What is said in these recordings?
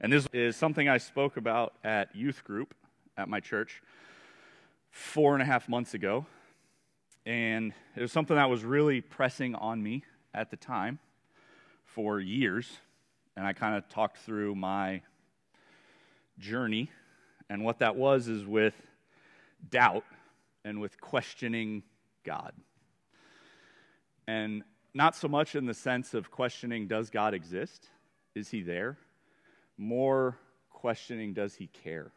And this is something I spoke about at youth group at my church 4.5 months ago. And it was something that was really pressing on me at the time for years. And I kind of talked through my journey. And what that was is with doubt and with questioning God. And not so much in the sense of questioning, does God exist? Is he there? More questioning, does he care?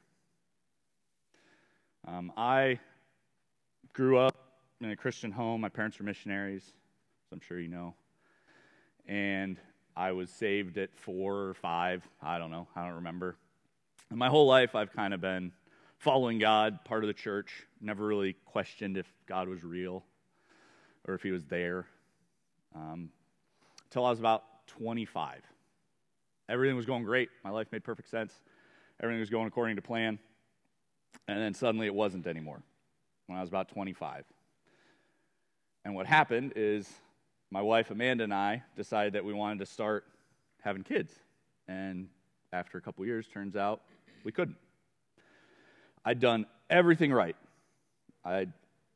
I grew up in a Christian home. My parents were missionaries, as I'm sure you know. And I was saved at 4 or 5. I don't know. I don't remember. And my whole life, I've kind of been following God, part of the church. Never really questioned if God was real or if he was there. Until I was about 25. Everything was going great. My life made perfect sense. Everything was going according to plan. And then suddenly it wasn't anymore when I was about 25. And what happened is my wife Amanda and I decided that we wanted to start having kids. And after a couple years, turns out we couldn't. I'd done everything right. I'd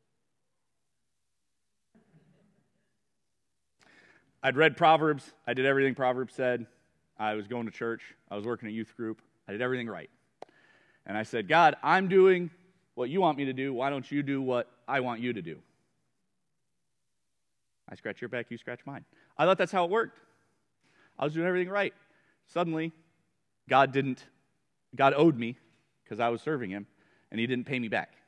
read Proverbs. I did everything Proverbs said. I was going to church. I was working at youth group. I did everything right. And I said, God, I'm doing what you want me to do. Why don't you do what I want you to do? I scratch your back, you scratch mine. I thought that's how it worked. I was doing everything right. Suddenly, God owed me because I was serving him, and he didn't pay me back.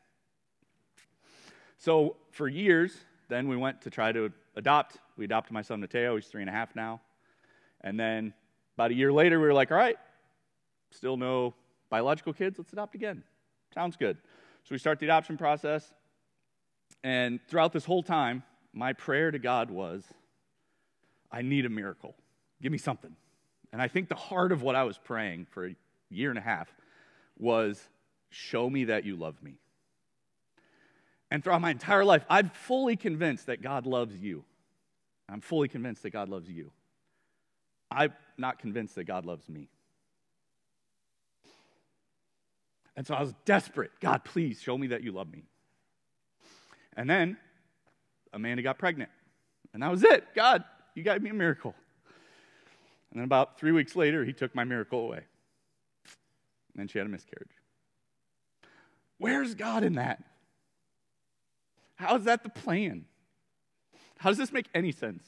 So for years, then we went to try to adopt. We adopted my son Mateo. He's 3.5 now. And then about a year later, we were like, all right, still no biological kids. Let's adopt again. Sounds good. So we start the adoption process. And throughout this whole time, my prayer to God was, I need a miracle. Give me something. And I think the heart of what I was praying for a 1.5 years was, show me that you love me. And throughout my entire life, I'm fully convinced that God loves you. I'm fully convinced that God loves you. I'm not convinced that God loves me. And so I was desperate. God, please show me that you love me. And then Amanda got pregnant. And that was it. God, you got me a miracle. And then about 3 weeks later, he took my miracle away. And then she had a miscarriage. Where's God in that? How is that the plan? How does this make any sense?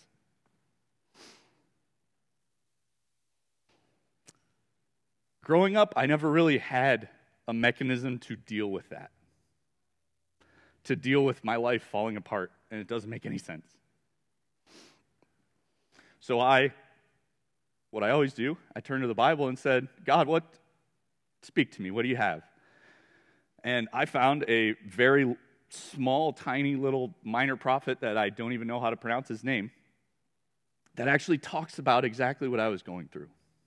Growing up, I never really had a mechanism to deal with that. To deal with my life falling apart, and it doesn't make any sense. So what I always do, I turned to the Bible and said, God, speak to me, what do you have? And I found a very small, tiny little minor prophet that I don't even know how to pronounce his name, that actually talks about exactly what I was going through.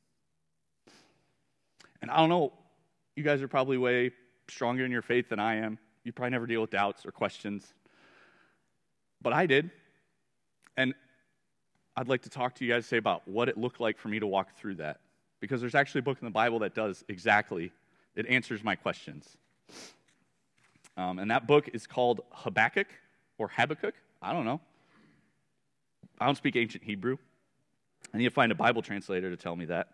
And I don't know, you guys are probably way stronger in your faith than I am. You probably never deal with doubts or questions. But I did. And I'd like to talk to you guys today about what it looked like for me to walk through that. Because there's actually a book in the Bible that does exactly, it answers my questions. And that book is called Habakkuk or Habakkuk. I don't know. I don't speak ancient Hebrew. I need to find a Bible translator to tell me that.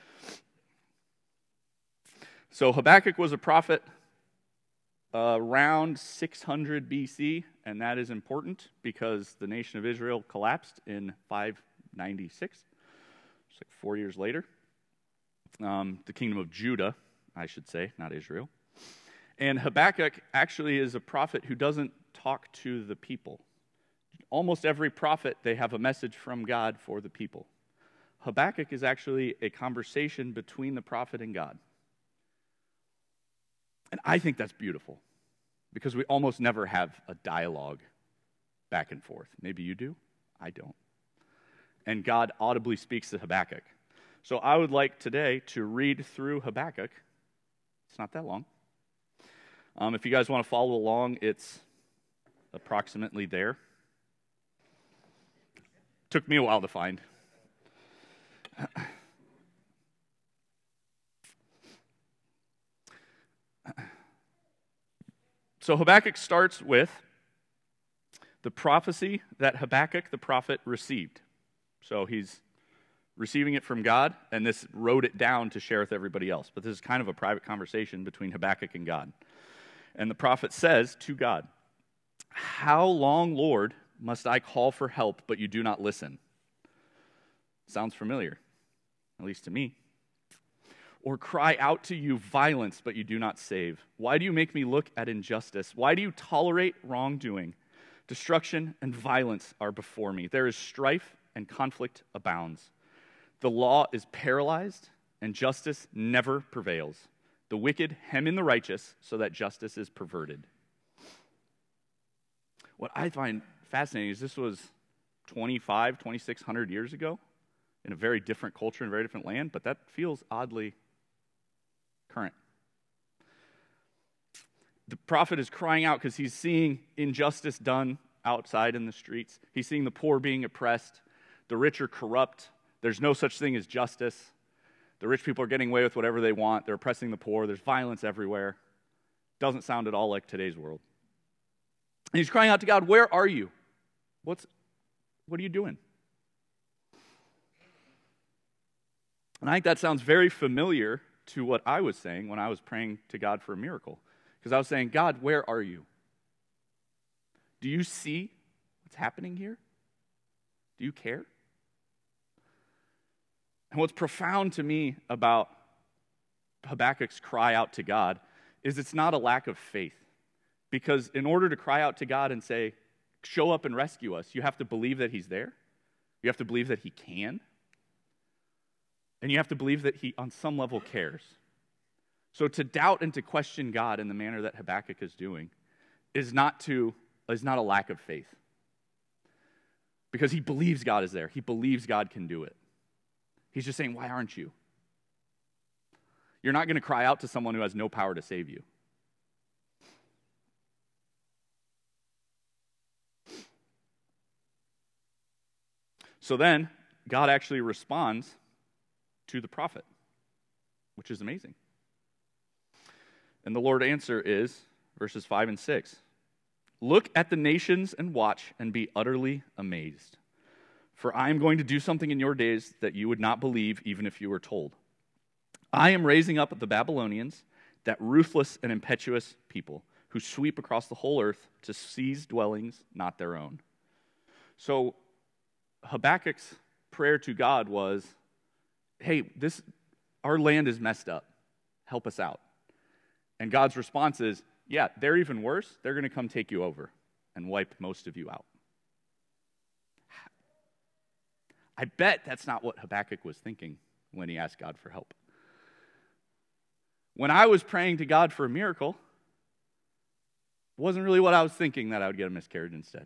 So Habakkuk was a prophet around 600 BC, and that is important because the nation of Israel collapsed in 596, just like 4 years later. The kingdom of Judah, I should say, not Israel. And Habakkuk actually is a prophet who doesn't talk to the people. Almost every prophet, they have a message from God for the people. Habakkuk is actually a conversation between the prophet and God. And I think that's beautiful because we almost never have a dialogue back and forth. Maybe you do. I don't. And God audibly speaks to Habakkuk. So I would like today to read through Habakkuk. It's not that long. If you guys want to follow along, it's approximately there. Took me a while to find. So Habakkuk starts with the prophecy that Habakkuk the prophet received. So he's receiving it from God, and this wrote it down to share with everybody else. But this is kind of a private conversation between Habakkuk and God. And the prophet says to God, "How long, Lord, must I call for help, but you do not listen?" Sounds familiar, at least to me. "Or cry out to you violence, but you do not save? Why do you make me look at injustice? Why do you tolerate wrongdoing? Destruction and violence are before me. There is strife and conflict abounds. The law is paralyzed, and justice never prevails. The wicked hem in the righteous, so that justice is perverted." What I find fascinating is this was 2,600 years ago in a very different culture and a very different land, but that feels oddly current. The prophet is crying out because he's seeing injustice done outside in the streets. He's seeing the poor being oppressed. The rich are corrupt. There's no such thing as justice. The rich people are getting away with whatever they want. They're oppressing the poor. There's violence everywhere. Doesn't sound at all like today's world. And he's crying out to God, "Where are you? What are you doing?" And I think that sounds very familiar to what I was saying when I was praying to God for a miracle. Because I was saying, "God, where are you? Do you see what's happening here? Do you care?" And what's profound to me about Habakkuk's cry out to God is it's not a lack of faith. Because in order to cry out to God and say, "Show up and rescue us," you have to believe that he's there. You have to believe that he can. And you have to believe that he, on some level, cares. So to doubt and to question God in the manner that Habakkuk is doing is not a lack of faith. Because he believes God is there. He believes God can do it. He's just saying, "Why aren't you?" You're not going to cry out to someone who has no power to save you. So then, God actually responds to the prophet, which is amazing. And the Lord's answer is, verses 5 and 6, "Look at the nations and watch and be utterly amazed. For I am going to do something in your days that you would not believe even if you were told. I am raising up the Babylonians, that ruthless and impetuous people who sweep across the whole earth to seize dwellings not their own." So Habakkuk's prayer to God was, "Hey, our land is messed up. Help us out." And God's response is, "Yeah, they're even worse. They're going to come take you over and wipe most of you out." I bet that's not what Habakkuk was thinking when he asked God for help. When I was praying to God for a miracle, it wasn't really what I was thinking, that I would get a miscarriage instead.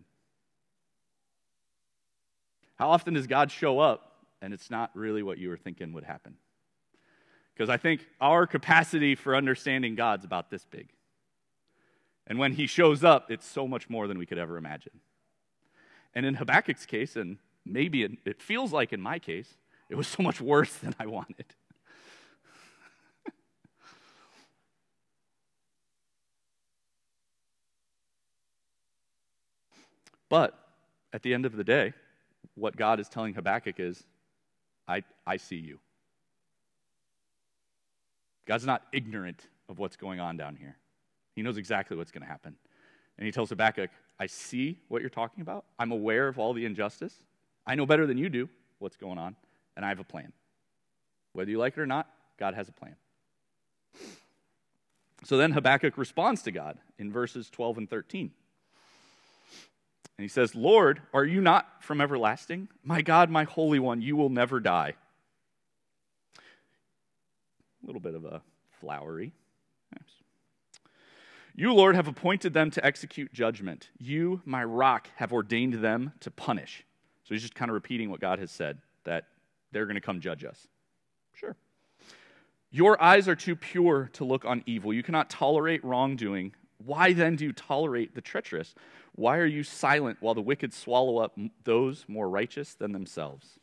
How often does God show up and it's not really what you were thinking would happen? Because I think our capacity for understanding God's about this big. And when he shows up, it's so much more than we could ever imagine. And in Habakkuk's case, and maybe it feels like in my case, it was so much worse than I wanted. But at the end of the day, what God is telling Habakkuk is, I see you. God's not ignorant of what's going on down here. He knows exactly what's going to happen. And he tells Habakkuk, "I see what you're talking about. I'm aware of all the injustice. I know better than you do what's going on, and I have a plan. Whether you like it or not, God has a plan." So then Habakkuk responds to God in verses 12 and 13. And he says, "Lord, are you not from everlasting? My God, my Holy One, you will never die." A little bit of a flowery. Yes. "You, Lord, have appointed them to execute judgment. You, my rock, have ordained them to punish." So he's just kind of repeating what God has said, that they're going to come judge us. Sure. "Your eyes are too pure to look on evil. You cannot tolerate wrongdoing. Why then do you tolerate the treacherous? Why are you silent while the wicked swallow up those more righteous than themselves?"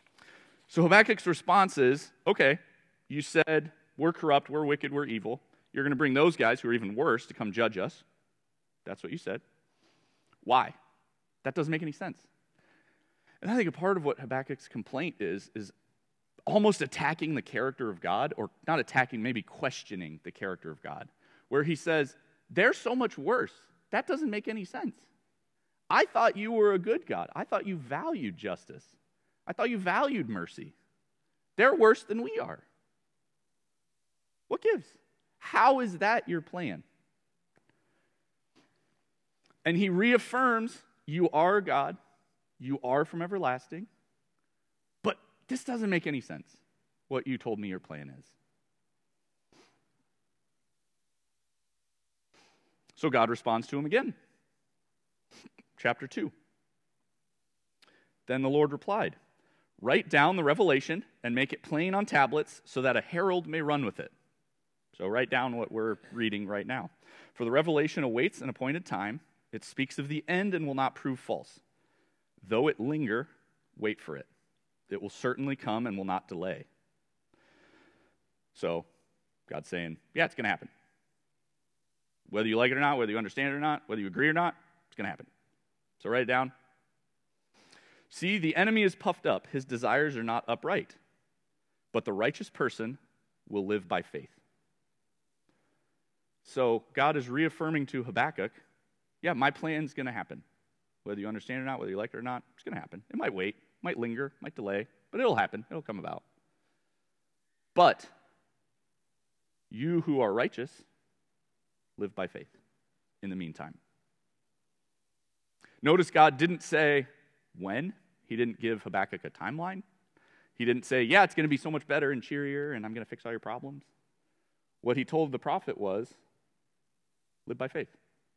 So Habakkuk's response is, okay, you said we're corrupt, we're wicked, we're evil. You're going to bring those guys who are even worse to come judge us. That's what you said. Why? That doesn't make any sense. And I think a part of what Habakkuk's complaint is almost attacking the character of God, or not attacking, maybe questioning the character of God, where he says, they're so much worse. That doesn't make any sense. I thought you were a good God. I thought you valued justice. I thought you valued mercy. They're worse than we are. What gives? How is that your plan? And he reaffirms, you are God. You are from everlasting. But this doesn't make any sense, what you told me your plan is. So God responds to him again. Chapter 2. Then the Lord replied, write down the revelation and make it plain on tablets so that a herald may run with it. So write down what we're reading right now. For the revelation awaits an appointed time. It speaks of the end and will not prove false. Though it linger, wait for it. It will certainly come and will not delay. So God's saying, yeah, it's going to happen. Whether you like it or not, whether you understand it or not, whether you agree or not, it's going to happen. So write it down. See, the enemy is puffed up. His desires are not upright. But the righteous person will live by faith. So God is reaffirming to Habakkuk, yeah, my plan's going to happen. Whether you understand it or not, whether you like it or not, it's going to happen. It might wait, might linger, might delay, but it'll happen. It'll come about. But you who are righteous, live by faith in the meantime. Notice God didn't say when. He didn't give Habakkuk a timeline. He didn't say, yeah, it's going to be so much better and cheerier and I'm going to fix all your problems. What he told the prophet was, live by faith.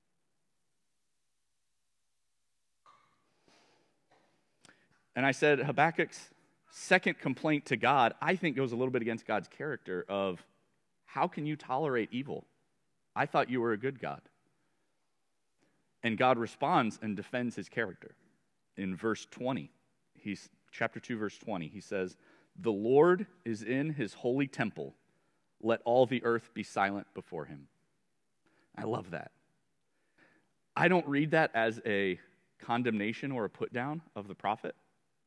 And I said Habakkuk's second complaint to God, I think, goes a little bit against God's character of, how can you tolerate evil? I thought you were a good God. And God responds and defends his character. In verse 20, chapter 2, verse 20, he says, the Lord is in his holy temple. Let all the earth be silent before him. I love that. I don't read that as a condemnation or a put down of the prophet.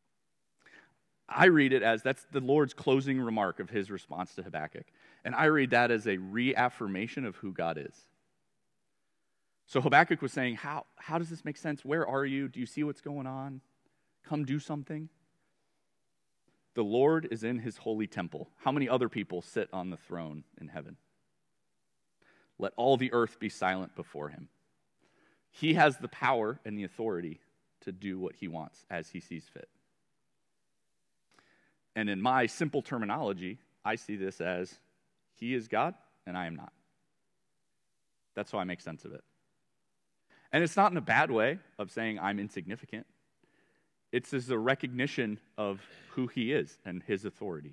I read it as that's the Lord's closing remark of his response to Habakkuk. And I read that as a reaffirmation of who God is. So Habakkuk was saying, how does this make sense? Where are you? Do you see what's going on? Come do something. The Lord is in his holy temple. How many other people sit on the throne in heaven? Let all the earth be silent before him. He has the power and the authority to do what he wants as he sees fit. And in my simple terminology, I see this as he is God and I am not. That's how I make sense of it. And it's not in a bad way of saying I'm insignificant. It's as a recognition of who he is and his authority.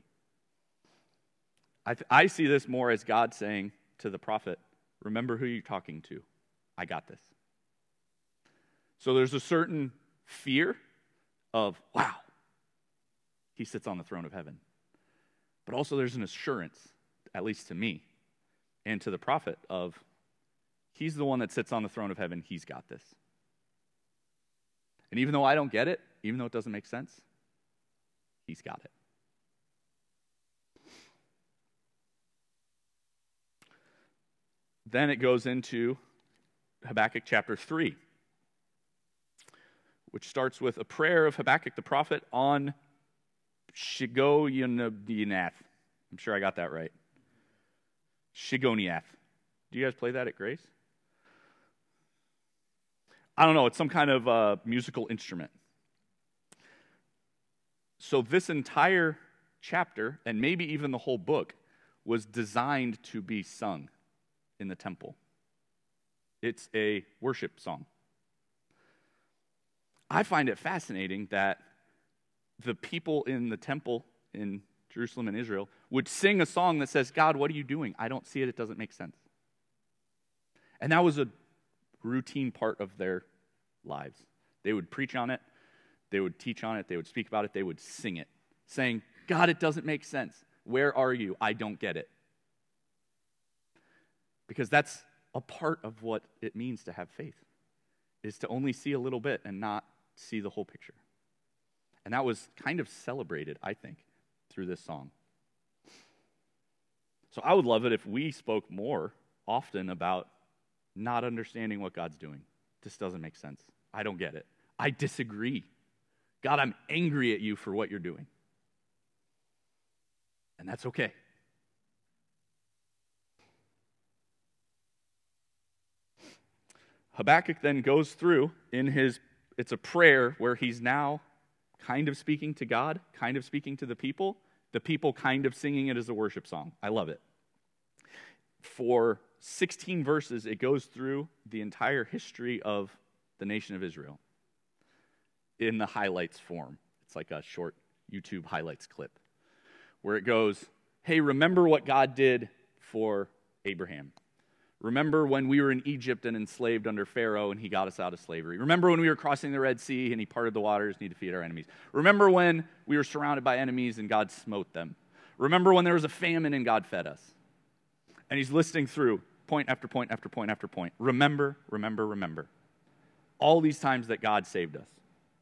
I see this more as God saying to the prophet, remember who you're talking to. I got this. So there's a certain fear of, wow, he sits on the throne of heaven. But also there's an assurance, at least to me and to the prophet, of he's the one that sits on the throne of heaven. He's got this. And even though I don't get it, even though it doesn't make sense, he's got it. Then it goes into Habakkuk chapter 3, which starts with a prayer of Habakkuk the prophet on Shigoniath. I'm sure I got that right. Shigoniath. Do you guys play that at Grace? I don't know. It's some kind of musical instrument. So this entire chapter, and maybe even the whole book, was designed to be sung in the temple. It's a worship song. I find it fascinating that the people in the temple in Jerusalem and Israel would sing a song that says, God, what are you doing? I don't see it. It doesn't make sense. And that was a routine part of their lives. They would preach on it. They would teach on it. They would speak about it. They would sing it, saying, God, it doesn't make sense. Where are you? I don't get it. Because that's a part of what it means to have faith, is to only see a little bit and not see the whole picture. And that was kind of celebrated, I think, through this song. So I would love it if we spoke more often about not understanding what God's doing. This doesn't make sense. I don't get it. I disagree. God, I'm angry at you for what you're doing. And that's okay. Habakkuk then goes through it's a prayer where he's now kind of speaking to God, kind of speaking to the people kind of singing it as a worship song. I love it. For 16 verses, it goes through the entire history of the nation of Israel in the highlights form. It's like a short YouTube highlights clip where it goes, hey, remember what God did for Abraham. Remember when we were in Egypt and enslaved under Pharaoh and he got us out of slavery. Remember when we were crossing the Red Sea and he parted the waters and he defeated our enemies. Remember when we were surrounded by enemies and God smote them. Remember when there was a famine and God fed us. And he's listing through point after point after point after point. Remember, remember, remember. All these times that God saved us.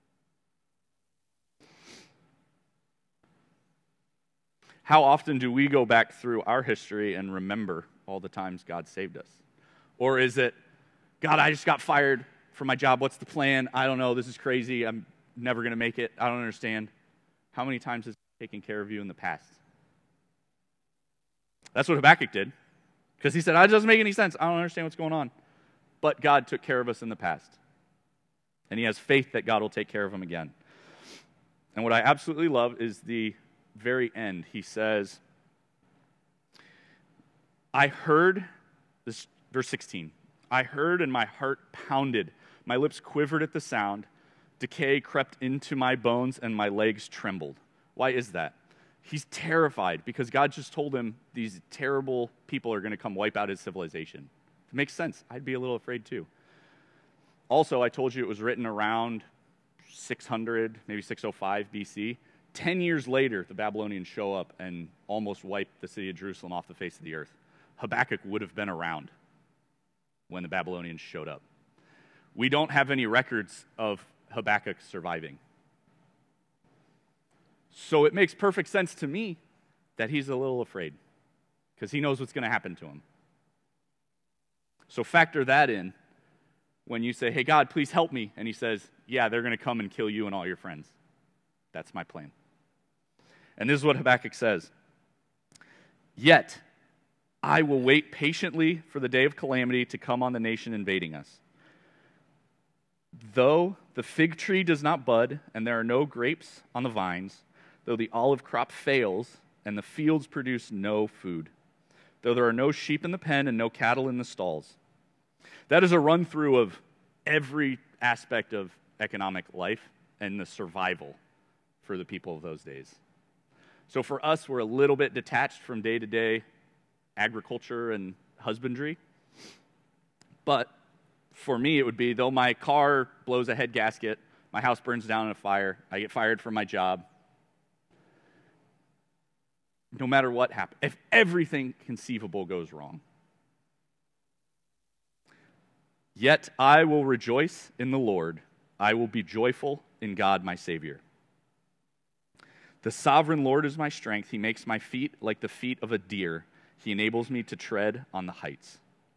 How often do we go back through our history and remember all the times God saved us? Or is it, God, I just got fired from my job. What's the plan? I don't know. This is crazy. I'm never going to make it. I don't understand. How many times has He taken care of you in the past? That's what Habakkuk did. Because he said, it doesn't make any sense. I don't understand what's going on. But God took care of us in the past. And he has faith that God will take care of him again. And what I absolutely love is the very end. He says, I heard, this verse 16, I heard and my heart pounded. My lips quivered at the sound. Decay crept into my bones and my legs trembled. Why is that? He's terrified because God just told him these terrible people are going to come wipe out his civilization. It makes sense. I'd be a little afraid too. Also, I told you it was written around 600, maybe 605 BC. 10 years later, the Babylonians show up and almost wipe the city of Jerusalem off the face of the earth. Habakkuk would have been around when the Babylonians showed up. We don't have any records of Habakkuk surviving. So it makes perfect sense to me that he's a little afraid because he knows what's going to happen to him. So factor that in when you say, hey, God, please help me. And he says, yeah, they're going to come and kill you and all your friends. That's my plan. And this is what Habakkuk says. Yet I will wait patiently for the day of calamity to come on the nation invading us. Though the fig tree does not bud and there are no grapes on the vines, though the olive crop fails and the fields produce no food, though there are no sheep in the pen and no cattle in the stalls. That is a run-through of every aspect of economic life and the survival for the people of those days. So for us, we're a little bit detached from day-to-day agriculture and husbandry. But for me, it would be, though my car blows a head gasket, my house burns down in a fire, I get fired from my job, no matter what happens, if everything conceivable goes wrong, yet I will rejoice in the Lord. I will be joyful in God, my Savior. The sovereign Lord is my strength. He makes my feet like the feet of a deer. He enables me to tread on the heights.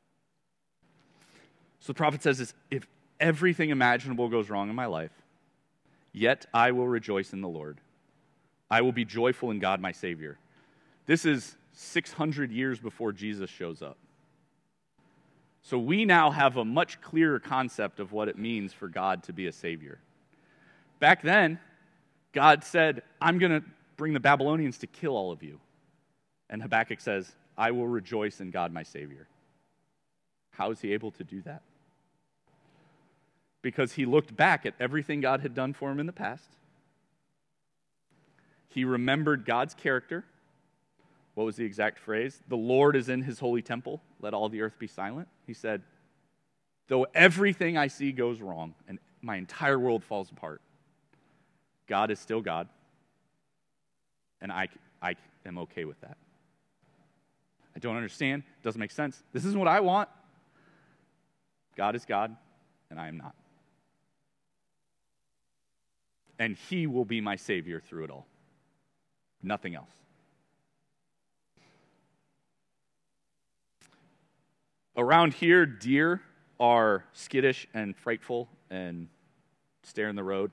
So the prophet says this, if everything imaginable goes wrong in my life, yet I will rejoice in the Lord. I will be joyful in God, my Savior. This is 600 years before Jesus shows up. So we now have a much clearer concept of what it means for God to be a Savior. Back then, God said, I'm going to bring the Babylonians to kill all of you. And Habakkuk says, I will rejoice in God, my Savior. How is he able to do that? Because he looked back at everything God had done for him in the past. He remembered God's character. What was the exact phrase? The Lord is in his holy temple. Let all the earth be silent. He said, though everything I see goes wrong and my entire world falls apart, God is still God. And I am okay with that. I don't understand. Doesn't make sense. This isn't what I want. God is God, and I am not. And he will be my Savior through it all. Nothing else. Around here, deer are skittish and frightful and stare in the road.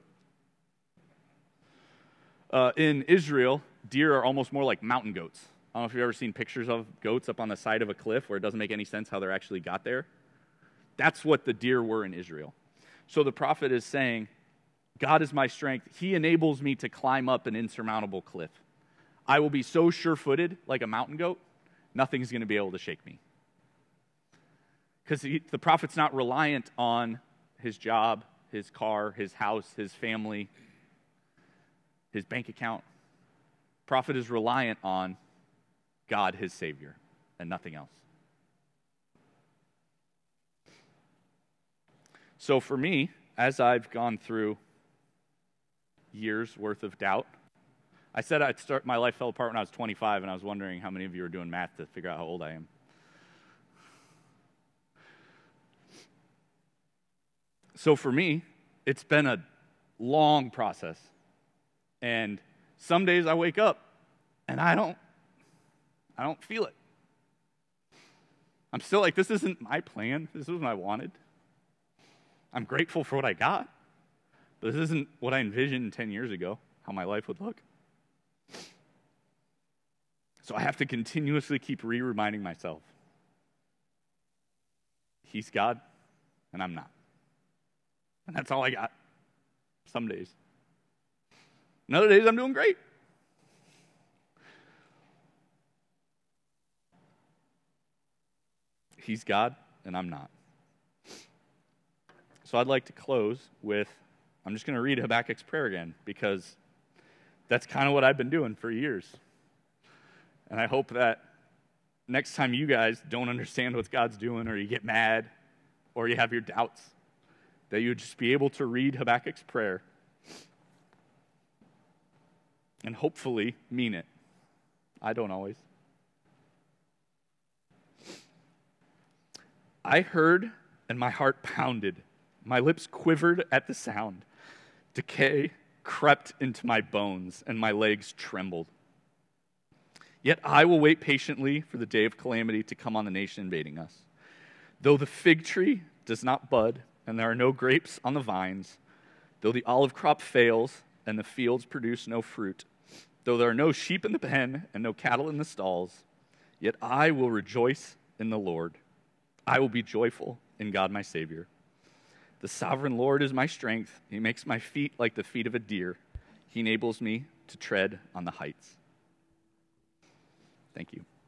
In Israel, deer are almost more like mountain goats. I don't know if you've ever seen pictures of goats up on the side of a cliff where it doesn't make any sense how they're actually got there. That's what the deer were in Israel. So the prophet is saying, God is my strength. He enables me to climb up an insurmountable cliff. I will be so sure-footed like a mountain goat, nothing's going to be able to shake me. Because the prophet's not reliant on his job, his car, his house, his family, his bank account. Prophet is reliant on God, his Savior, and nothing else. So for me, as I've gone through years worth of doubt, I said my life fell apart when I was 25, and I was wondering how many of you are doing math to figure out how old I am. So for me, it's been a long process. And some days I wake up and I don't feel it. I'm still like, this isn't my plan. This isn't what I wanted. I'm grateful for what I got. But this isn't what I envisioned 10 years ago, how my life would look. So I have to continuously keep reminding myself, he's God and I'm not. And that's all I got. Some days. And other days I'm doing great. He's God and I'm not. So I'd like to close with, I'm just going to read Habakkuk's prayer again, because that's kind of what I've been doing for years. And I hope that next time you guys don't understand what God's doing, or you get mad, or you have your doubts, that you would just be able to read Habakkuk's prayer and hopefully mean it. I don't always. I heard and my heart pounded. My lips quivered at the sound. Decay crept into my bones and my legs trembled. Yet I will wait patiently for the day of calamity to come on the nation invading us. Though the fig tree does not bud and there are no grapes on the vines, though the olive crop fails and the fields produce no fruit, though there are no sheep in the pen and no cattle in the stalls, yet I will rejoice in the Lord. I will be joyful in God my Savior. The sovereign Lord is my strength. He makes my feet like the feet of a deer. He enables me to tread on the heights. Thank you.